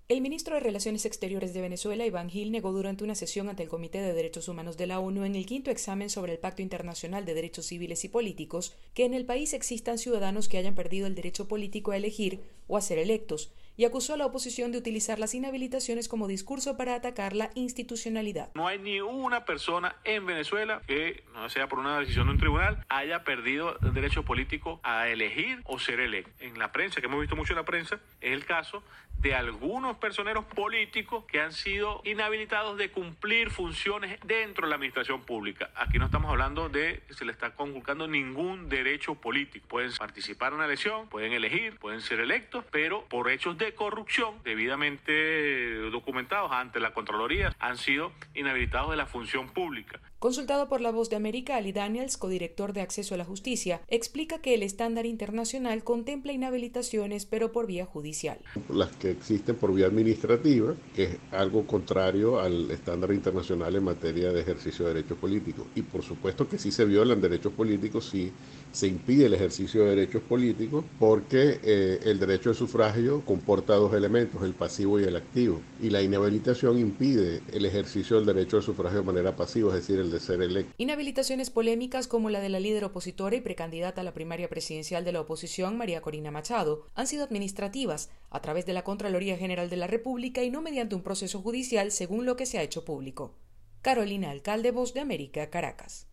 El ministro de Relaciones Exteriores de Venezuela, Iván Gil, negó durante una sesión ante el Comité de Derechos Humanos de la ONU en el quinto examen sobre el Pacto Internacional de Derechos Civiles y Políticos que en el país existan ciudadanos que hayan perdido el derecho político a elegir o a ser electos, y acusó a la oposición de utilizar las inhabilitaciones como discurso para atacar la institucionalidad. No hay ni una persona en Venezuela que, no sea por una decisión de un tribunal, haya perdido el derecho político a elegir o ser electo. En la prensa, que hemos visto mucho en la prensa, es el caso de algunos personeros políticos que han sido inhabilitados de cumplir funciones dentro de la administración pública. Aquí no estamos hablando de que se le está conculcando ningún derecho político. Pueden participar en una elección, pueden elegir, pueden ser electos, pero por hechos de corrupción debidamente documentados ante la Contraloría han sido inhabilitados de la función pública. Consultado por La Voz de América, Ali Daniels, codirector de Acceso a la Justicia, explica que el estándar internacional contempla inhabilitaciones, pero por vía judicial. Las que existen por vía administrativa, que es algo contrario al estándar internacional en materia de ejercicio de derechos políticos. Y por supuesto que sí se violan derechos políticos, sí se impide el ejercicio de derechos políticos, porque el derecho de sufragio comporta dos elementos, el pasivo y el activo. Y la inhabilitación impide el ejercicio del derecho de sufragio de manera pasiva, es decir, el de ser electo. Inhabilitaciones polémicas como la de la líder opositora y precandidata a la primaria presidencial de la oposición, María Corina Machado, han sido administrativas a través de la Contraloría General de la República y no mediante un proceso judicial, según lo que se ha hecho público. Carolina Alcalde, Voz de América, Caracas.